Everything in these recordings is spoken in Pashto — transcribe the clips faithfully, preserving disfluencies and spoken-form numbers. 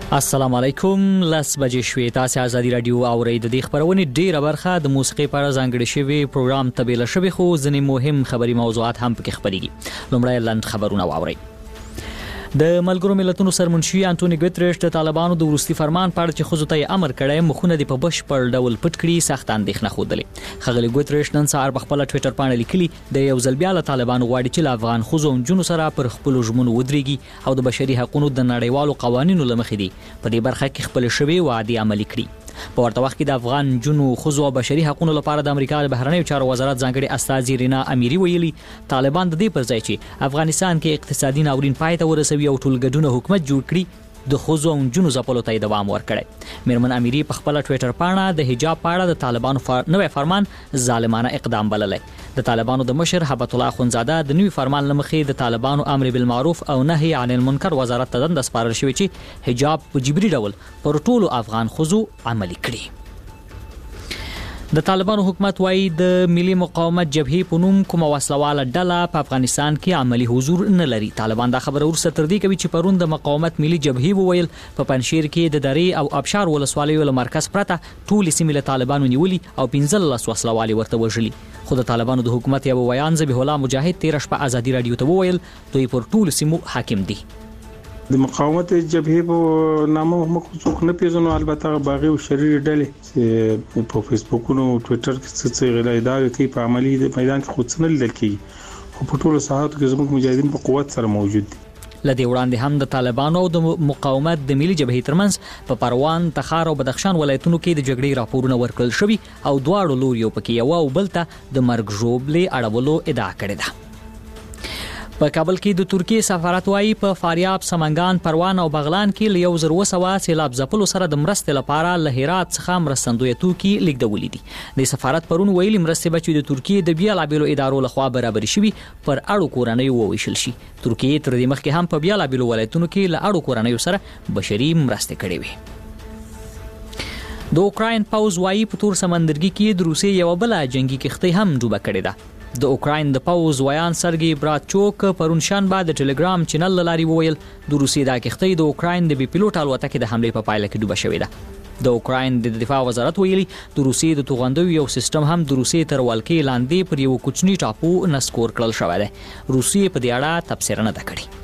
السلام علیکم. لاس بجې شوې. تاسو آزادي رادیو اورئ. د دې خبرونې ډیره برخه د موسیقي په اړه ځانګړې شوی پروګرام تبیله شوی، خو ځینې مهم خبري موضوعات هم پکې خبريږي. لومړی لاند خبرونه واورئ. د ملګرو ملتونو سرمنشي انټونی ګوتریش د طالبانو د ورستي فرمان په اړه چې خو ته امر کړی مخونه د په بشپړ ډول پټ کړي سخت اندېښنه خوده. خغلی ګوتریش نن سهار په خپل ټوئیټر باندې لیکلي د یو ځل بیا له طالبانو غواړي چې له افغان خوځو جنو سره پر خپل ژمن ودرېږي او د بشري حقوقو د نړیوالو قوانینو لمخې دي په دې برخه کې خپل شوی وعده عملي کړي. په ورته وخت کې د افغان جنو خوځو او بشري حقوقو لپاره د امریکا د بهرنیو چارو وزارت ځانګړي استاذ رینا امیری ویلي طالبان د دې پر ځای چې افغانستان کې اقتصادي ناورین پای ته ورسوي او ټولګډونه حکومت جوړ کړي د خوځو او جنو ځپلو ته دوام ورکړي. میرمن امیری په خپل ټوئیټر باندې د حجاب په اړه د طالبانو فار... نوې فرمان ظالمانه اقدام بللی. د طالبانو د مشر هبت الله خونزاده د نوې فرمان لمخې د طالبانو امر بالمعروف او نهي عن المنکر وزارت ته د سپارل شوی چې حجاب په جبري ډول پر ټولو افغان خوځو عملي کړي. د طالبانو حکومت وايي د ملي مقاومت جبهې په نوم کومه وسلواله ډله په افغانستان کې عملی حضور نه لري. طالبان دا خبره ورسره تر دې کوي چې پرون د مقاومت ملي جبهې وویل په پنځشیر کې د درې او ابشار ولسوالیو له مرکز پرته ټول سیمې له طالبانو نیولي او پنځلس وسلوالي ورته وژلي. خو د طالبانو د حکومت یو بیان ذبیح الله مجاهد تیر شپه آزادي رادیو ته وویل دوی پر ټول سیمو حاکم دي. د مقاومت جبهې په نامه موږ څوک نه پیژنو، البته باغي او شریر ډلې چې په فیسبوک او ټوئیټر کې څه غلا ادعا کوي په عملی د میدان کې خود څنل لکې خو په ټولو ساحاتو کې زموږ مجاهدین په قوت سره موجود دي. لدې وړاندې هم د طالبانو او د مقاومت د ملي جبهې ترمنځ په پروان، تخار او بدخشان ولایتونو کې د جګړې راپورونه ورکړل شوي او دواړو لوريو پکې یو او بل ته د مرګ ژوبلې اړولو ادعا کړې ده. په کابل کې د ترکیه سفارت وايي په فاریاب، سمنګان، پروان او بغلان کې له یو زر وسوه سیلاب ځپلو سره د مرستې لپاره له هرات څخه مرستندوی توکي لیږدولې دي. د سفارت پرون ویلي مرستې به چې د ترکیه د بیلابېلو ادارو لخوا برابر شوي پر اړو کورنیو وویشل شي. ترکیه تر دې مخکې هم په بیلابېلو ولایتونو کې له اړو کورنیو سره بشري مرستې کړې وي. د اوکراین پوز وايي په تور سمندرګي کې د روسیې یو بل جنگي کښتۍ هم ډوبه کړې ده. د اوکراین د پوز ویان سرګي براتچوک پرون شنبه د ټلګرام چینل لاري وویل د روسیې د کښتۍ د اوکراین د بي پيلوټ الوتکې د حمله په پایله کې ډوبه شوې ده. د اوکراین د دفاع وزارت ویلي د روسیې د توغندوی یو سیستم هم د روسیې تر ولکې لاندې پر یو کوچني ټاپو نسکور کړل شوی دی. روسیې په دې اړه تبصره نه کړې.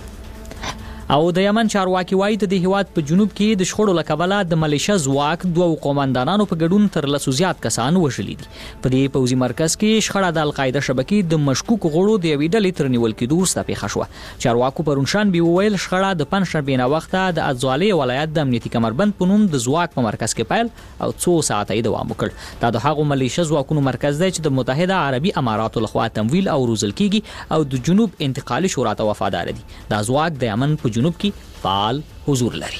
او د یمن چارواکي وایي د هیواد په جنوب کې د شخړو لکبله د ملیشیا ځواک دوه قوماندانانو په ګډون تر لسو زیات کسان وژلي دي. په دې پوځي مرکز کې شخړه د القاعده شبکې د مشکوک غړو د یوې ډلې تر نیول کېدو وروسته پیښه شوه. چارواکو پرون شنبه وویل شخړه د پنځشنبې نه وخته د ازوالې ولایت د امنیتي کمربند په نوم د ځواک په مرکز کې پیل او څو ساعته یې دوام وکړ. دا د هغو ملیشیا ځواکونو مرکز دی چې د متحده عربي اماراتو لخوا تمویل او روزل کیږي او د جنوب انتقالي شورا ته وفادار دي. دا ځواک د یمن په جنوب کې فعال حضور لري.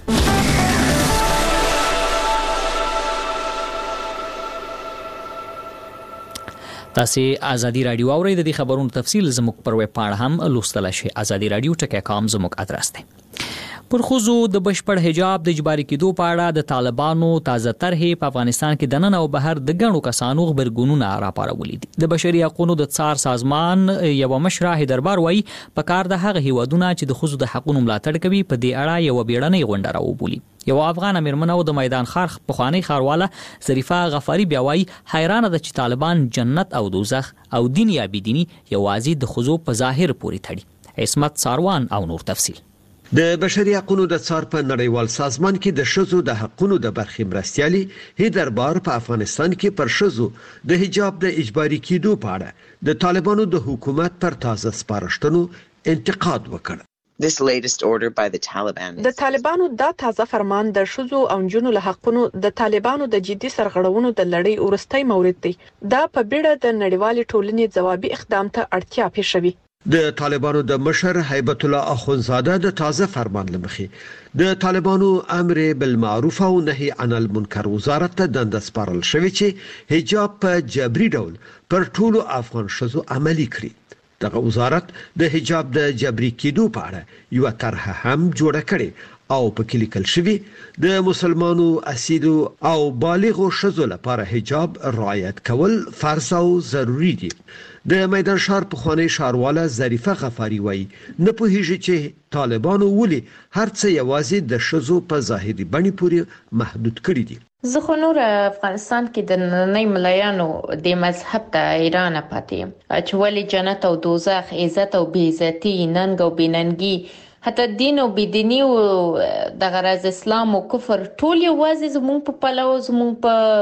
تاسو آزادي رادیو اورئ. د دې خبرونو تفصیل زموږ پر ویب پاڼه هم لوستلای شئ. آزادي رادیو ټکی کام زموږ ادرس دی. پر خوځو د بشپړ حجاب د اجباري کېدو په اړه د طالبانو تازه طرحې په افغانستان کې د نن او بهر د ګڼو کسانو خبرګونونه راپارولي دي. د بشري حقوقو د څار سازمان یو مشر هیدربار وایي په کار د هغه هیوادونو چې د خوځو د حقوقو ملاتړ کوي په دې اړه یو بیړنۍ غونډه راوبولي. یو افغان میرمن او د میدان خار پخوانی خارواله ظریفه غفاری بیا وایي حیرانه ده چې طالبان جنت او دوزخ او دین یا بيدینی یوازې د خوځو په ظاهر پورې تړي. عصمت ساروان او نور تفصیل. د بشري حقوقو د څار په نړیوال سازمان کې د شذو د حقوقو د برخې مرستيالي هیدربار په افغانستان کې پر شذو د حجاب د اجباري کېدو په اړه د طالبانو د حکومت پر تازه سپارښتنو انتقاد وکړ. This latest order by the Taliban. د طالبانو دا تازه فرمان د شذو او جنو له حقونو د طالبانو د جدي سرغړونو د لړۍ ورستۍ مورد دی. دا په بیړه د نړیوال ټولنې ځوابي اقدام ته اړتیا پېښوي. د طالبانو د مشر هیبت الله اخونزاده د تازه فرمان لمخې د طالبانو امر بالمعروف او نهي عن المنکر وزارت ته دنده سپارل شوی چې حجاب په جبري ډول پر ټولو افغان شذو عملي کړي. دغه وزارت د حجاب د جبري کېدو په اړه یو طرح هم جوړه کړې او په کلیکل شوی د مسلمانو اصیلو او بالغو شذو لپاره حجاب رعایت کول فرض او ضروری دي. د میدان شهر په خوانی شهرواله ظریفه غفاری وای نه په هیڅ چې طالبانو ولي هر څه یوازې د شذو په ظاهري بڼې پورې محدود کړی دي. زه خو نور افغانستان کې د نننۍ ملایانو د مذهب ته ایران پاتې چې ولی جنت او دوزخ عزت او بی عزتی ننګ او بیننګي حتی دین او بيدینی او د غرض اسلام او کفر ټول یوازې زموږ په پلو زموږ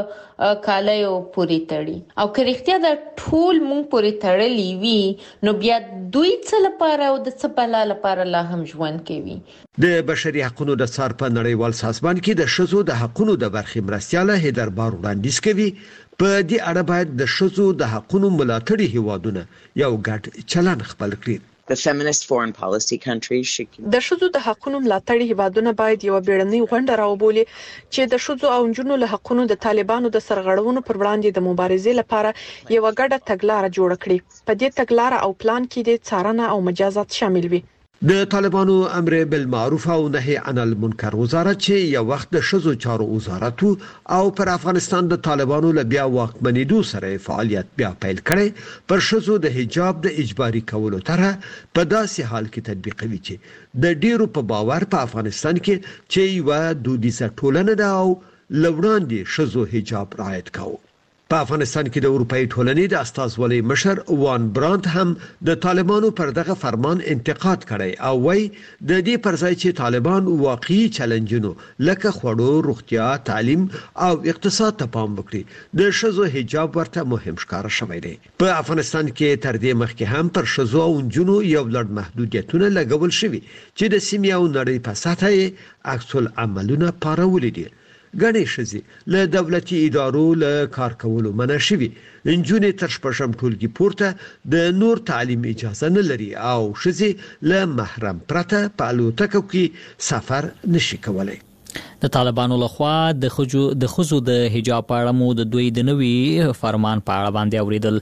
په کالیو پوری تړي او که رښتیا د ټول مونږ پوری تړلې وي نو بیا دوی څه لپاره او د څه بلا لپاره لا هم ژوند کوي. د بشري حقوقو د څار په نړیوال سازمان کې د شذو د حقوقو د برخې مرستياله هیدر بار وړاندیز کوي په دې اړه باید د شذو د حقوقو ملاتړي هیوادونه یو ګډ چلن خپل کړي. The feminist foreign policy countries should د شذو د حقوقو ملاتړي هیوادونه باید یو بیړنۍ غونډه راوبولي چې د شذو او نجونو له حقوقو د طالبانو د سرغړونو پر وړاندې د مبارزې لپاره یو ګډه تګلارې جوړ کړي. په دې تګلارې او پلان کې د څارنه او مجازات شامل وي. د طالبانو امر بالمعروف او نهي عن المنکر وزارت چې یو وخت د شذو چارو وزارت او پر افغانستان د طالبانو له بیا واکمنېدو سره فعالیت بیا پیل کړي پر شذو د حجاب د اجباري کولو طرح په داسې حال کې تطبیقوي چې د ډیرو په باور په افغانستان کې چې یو دودیزه ټولنه ده او لوړاندې شذو حجاب رعایت کوي. په افغانستان کې د اروپאי ټولنې د استازولۍ مشر وان برانت هم د طالبانو پر دغه فرمان انتقاد کړی او وایي د دې پر ځای چې طالبان واقعي چیلنجونو لکه خوړو، روغتیا، تعلیم او اقتصاد ته پام وکړي د شذو حجاب ورته مهم ښکار شوی دی. په افغانستان کې تر دې مخکې هم پر شذو او نجونو یو لړ محدودیتونه لګول شوي چې د سیمې او نړۍ په سطح یې عکس العملونه پارولي دي. غني شزي له دولتي ادارو له کار کولو منع شوی. انجونې تر شپږم ټولګي پورته د نور تعلیم اجازه نه لري او شزي له محرم پرته په الوتکو کې سفر نشي کولای. د طالبانو لخوا د خجو د خزو د حجاب په اړه مو د دوی د نوي فرمان په اړه باندې اوریدل.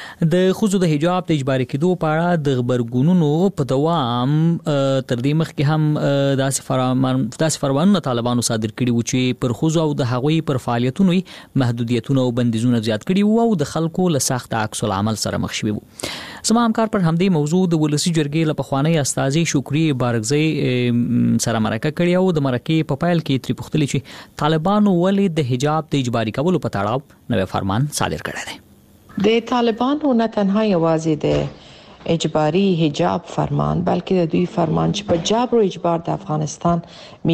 د خزو د حجاب د اجباري کېدو په اړه د خبرګونونو په دوام تر دې مخکې هم داسې فرمان داسې فرمانونه طالبانو صادر کړي و چې پر خزو او د هغوی پر فعالیتونو محدودیتونه او بندیزونه زیات کړي وو او د خلکو له سخت عکس العمل سره مخ شوي وو. زما همکار پر همدې موضوع د ولسی جرګې له پخوانی استاذي شکرې بارګزی سره مرکه کړې او د مرکې په پایل کې تری پختلی چې طالبانو ولې د حجاب د اجباري کولو په تړاو نوې فرمان صادر کړی دی. د طالبانو نه تنها یوازې د اجباري حجاب فرمان بلکې د دوی فرمان چې په جبر او اجبار د افغانستان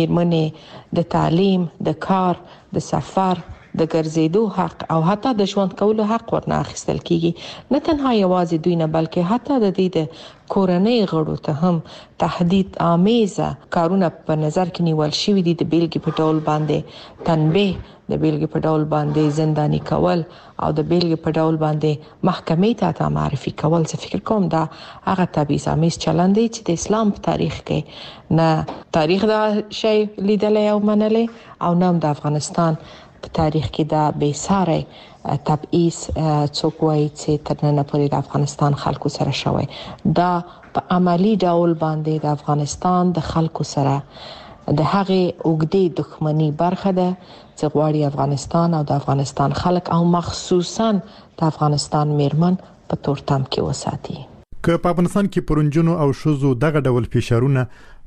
میرمنې د تعلیم، د کار، د سفر، د ګرځېدو حق او حتی د ژوند کولو حق ورنه اخیستل کیږي. نه تنها یوازې دوی نه بلکې حتی د دې د کورنۍ غړو ته هم تهدید آمیزه کارونه په نظر کې نیول شوی دي. د بیلګې په ډول باندې تنبیه، د بیلګې په ډول باندې زندانی کول او د بیلګې په ډول باندې محکمې ته معرفي کول. زه فکر کوم دا هغه تبعیض آمیز چلند دی چې د اسلام په تاریخ کې نه تاریخ دا شی لیدلی او منلی او نه د افغانستان په تاریخ کې دا بې ساري تبعیض څوک وایي چې تر نن پورې د افغانستان خلکو سره شوی. دا په عملی ډول باندې د افغانستان د خلکو سره د هغې اوږدې دښمنۍ برخه ده چې غواړي افغانستان او د افغانستان خلک او مخصوصا د افغانستان میرمن په تورتم کې وساتي. که په افغانستان کې پرونجونو او شذو دغه ډول فشارونه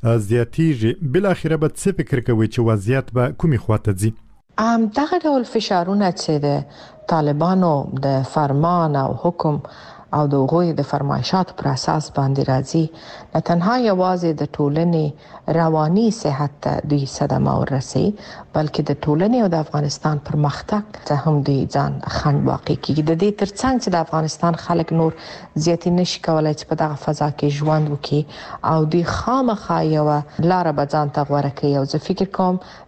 زیاتیږي بل اخره به څه فکر کوي چې وضعیت به کومې خواته ځي؟ ام دغه ډول فشارونه چې د طالبانو د فرمان او حکم او د غوی د فرمایشات پر اساس باندې راځي نه تنها یوازې د ټولنې رواني صحت ته دوی صدمه ورسي بلکې د ټولنې او د افغانستان پرمختګ ته هم دوی ځان خنډ واقع کیږي. د دې ترڅنګ چې د افغانستان خلک نور زیاتې نشي کولای چې په دغه فضا کې ژوند وکړي او دوی خامخا یو لار به ځان ته غوره کوي. او زه فکر کوم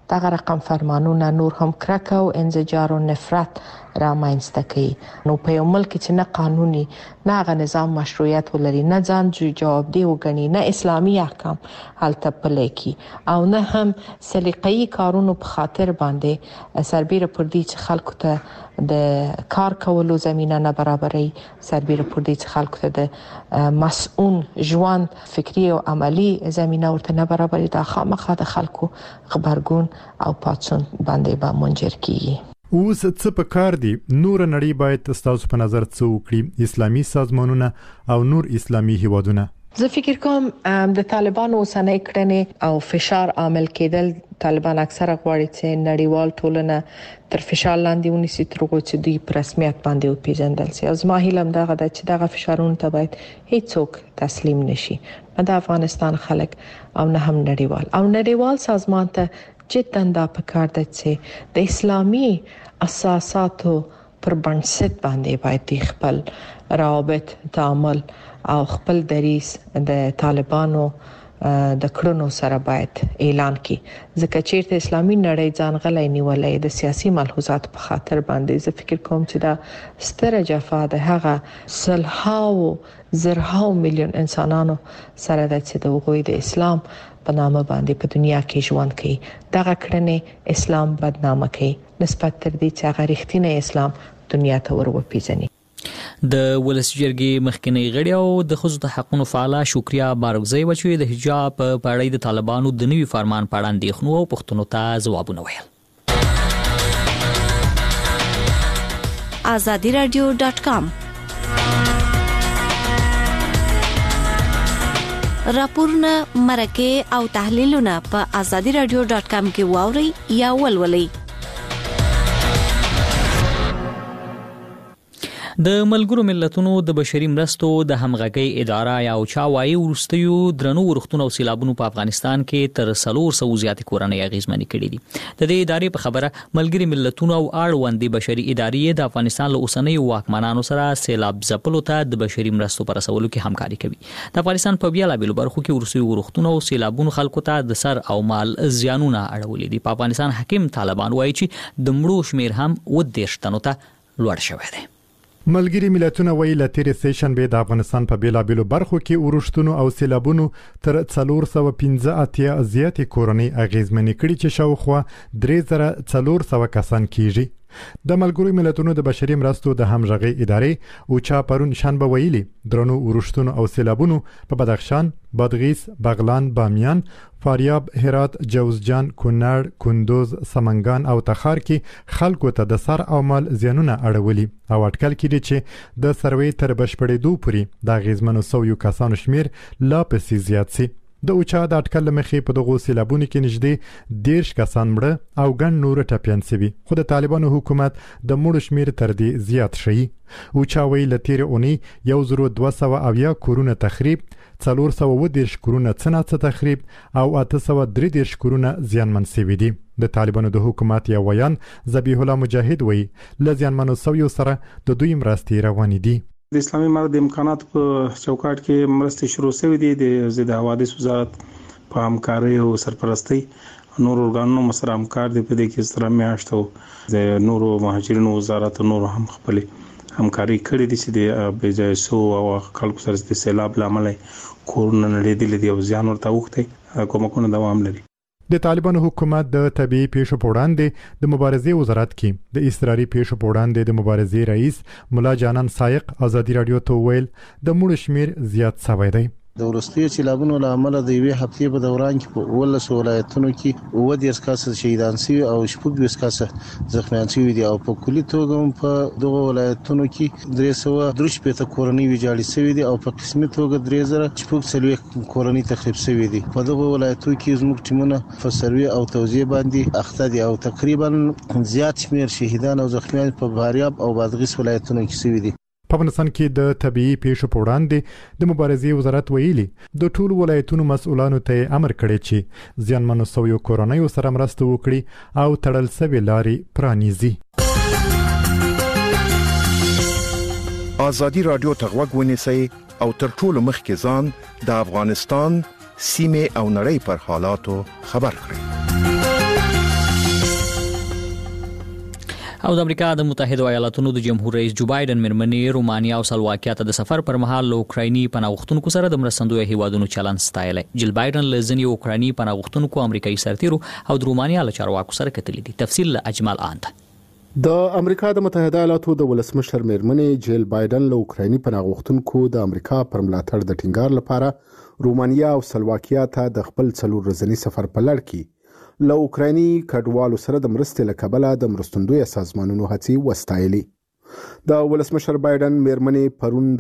دغه رقم فرمانونه نور هم کرکه او انزجار او نفرت رامنځته کوي. نو په یو ملک چې نه قانوني نه غ نظام مشروعیت ولري، نه ځان جواب دی وګڼي، نه اسلامي احکام هلته پلي کی او نه هم سلیقې کارونو په خاطر باندې سربېره پر دې چې خلکو ته د کار کولو زمينه نه برابري، سربېره پر دې چې خلکو ته د مسؤل ژوند فکری او عملی زمينه ورته نه برابري، دا خامخا د خلکو خبرګون او پاتون باندې به منجر کیږي. اوس څه په کار دي نور نړۍ باید تاسو په نظر څه وکړي، اسلامي سازمانونه او نور اسلامي هیوادونه؟ زه فکر کوم د طالبانو اوسنۍ کړنې او فشار عامل کېدل، طالبان اکثره غواړي چې نړیوال ټولنه تر فشار لاندې ونیسي تر څو چې دوی په رسمیت باندې وپیژندل شي. او زما هیله هم دغه ده چې دغه فشارونه ته باید هیڅوک تسلیم نشي، نه د افغانستان خلک او نه هم نړیوال. او نړیوال سازمان ته جدا دا پکار ده چې د اسلامي اساساتو پر بنسټ باندې باید خپل روابط تعامل او خپل دریس د طالبانو د کړنو سره باید اعلان کړي، ځکه چې اسلامي نړۍ ځان غلې نیولې د سیاسي ملحوظات په خاطر باندې. زه فکر کوم چې دا ستره جفا ده هغه سلهاو زرهاو میلیون انسانانو سره ده چې د وګړي د اسلام په نامه باندې په دنیا کې ژوند کوي. دغه کړنې اسلام بدنامه کوي نسبت تر دې چې هغه رښتینی اسلام دنیا ته ورپیژني. د ولسی جرګې مخکنی غړي او د ښځو د حقوقو فعاله شکریا بارګزی و چې د حجاب په اړه د طالبانو د نوي فرمان په اړه اندېښنو او پوښتنو ته ځوابونه ویل. azadi radio dot com راپورونه مرکه او تحلیلونه په azadi radio dot com کې واوري یا ولولئ. د ملګرو ملتونو د بشري مرستو د همغږي اداره یا چاوایي ورستیو درنو ورختونو او سیلابونو په افغانستان کې تر څلور سوه زیات کورنۍ اغیزمنې کړې دي. د دې ادارې په خبره ملګري ملتونو او اړوندې بشري ادارې د افغانستان له اوسنۍ واکمنانو سره سیلاب ځپلو ته د بشري مرستو پر رسولو کې همکاري کوي. د افغانستان په بیلابېلو برخو کې ورستیو ورختونو او سیلابونو خلکو ته د سر او مال زیانونه اړولې دي. په افغانستان حکیم طالبان وایي چې د مړو شمیر هم و دېرش تنو ته لوړ شوی دی. ملګری ملتونه وایي لتیر سیشن به د افغانستان په بیلابېلو برخو کې ورښتونو او سیلابونو تر څلور سوه پنځه اتیا زیاتې کورنۍ اغیزمنې کړي چې شاوخوا درې زره څلور سوه کسان کیږي. د ملګرو ملتونو د بشري مرستو د همغږي ادارې او چا پرون شنبه ویلي درنو ورښتونو او سیلابونو په بدخشان، بادغیس، بغلان، بامیان، فاریاب، هرات، جوزجان، کونړ، کندوز، سمنګان او تخار کې خلکو ته د سر او مال زیانونه اړولي او اټکل کړي چې د سروي تر بشپړېدو پورې د غیزمنو سویو کسانو شمیر لا پسې زیات سي. د اوچا د اټکل مخې په دغه سیلابونو کې نږدې دیرش کسان مړه او ګڼ نور ټپيان سوي، خو د طالبانو حکومت د مړو شمیر تر دې زیات شي. اوچا ویل لتیر اونۍ یو زرو دوه سوه اویا کورونه تخریب، څلور سوه و دیرش کورونه څناڅه تخریب او اته سوه درې دیرش کورونه زیانمن سوي دي. د طالبانو د حکومت یا ویان ذبیح الله مجاهد وی ل زیانمنو سویو سره د دوی مرستې روانې دي. د اسلامي امارت د امکاناتو په چوکاټ کې مرستې شروع شوې دي. د ضد حوادث وزارت په همکارۍ او سرپرستۍ نور ارګانونو سره همکار دي. په دې کې سره میاشتو د نورو مهاجرینو وزارت نور هم خپل همکاري کړې دي چې د بجایسو او خلکو سره د سیلاب لامل کورونه نړېدلې دي او زیان ورته وخته کومکونه دوام لري. د طالبانو حکومت د طبيعي پیښو په وړاندې د مبارزې وزارت کې د اضطراري پیښو په وړاندې د مبارزې رئیس مولا جانان سایق ازادي رادیو ته ویل د مړو شمیر زیات شوی دی. د ورستیو سیلابونو لامل د یوې هفتې په دوران کې په ولس ولایتونو کې اووه دیرش کسه شهیدان شوي او شپږ دیرش کسه زخمیان شوي دي او په کلي توګه په دغه ولایتونو کې درې سوه درې شپېته کورنۍ ویجاړې شوي دي او په قسمي توګه درې زره شپږ څلوېښت کورنۍ تخریب شوي دي. په دغه ولایتونو کې زموږ ټیمونه په سروې او توزیع باندې اخته دي او تقریبا زیات شمیر شهیدان او زخمیان په فاریاب او بادغیس ولایتونو کې شوي دي. په افغانستان کې د طبيعي پیښو په وړاندې د مبارزې وزارت ویلي د ټول ولایتونو مسؤلانو ته امر کړی چې ځانمنو سویو کورنۍ سره مرسته وکړي او تړل شوی لاري پرانیزي. ازادي رادیو ته غوږ ونیسئ او تر ټولو مخکې ځان د افغانستان سیمه او نړۍ پر حالاتو خبر کړئ. او د امریکا د متحده ایالاتونو د جمهور رئیس جو بایدن مرمنې رومانیا او سلواکیا ته د سفر پر مهال له اوکرایني پناهغښتونکو سره د مرستندوی هیوادونو چلند ستایلی. جل بایدن له ځینې اوکرایني پناهغښتونکو امریکایي سرتیرو او د رومانیا له چارواکو سره کتلي دي. تفصیل له اجمل آند. د امریکا د متحده ایالاتو د ولسمشر میرمنې جیل بایدن له اوکرایني پناهغښتونکو د امریکا پر ملاتړ د ټینګار لپاره رومانیا او سلواکیا ته د خپل څلور ورځني سفر په لړ کې له اوکرایني کډوالو سره د مرستې له کبله د مرستندوی سازمانونو هڅې وستایلې. د ولسمشر بایدن میرمنې پرون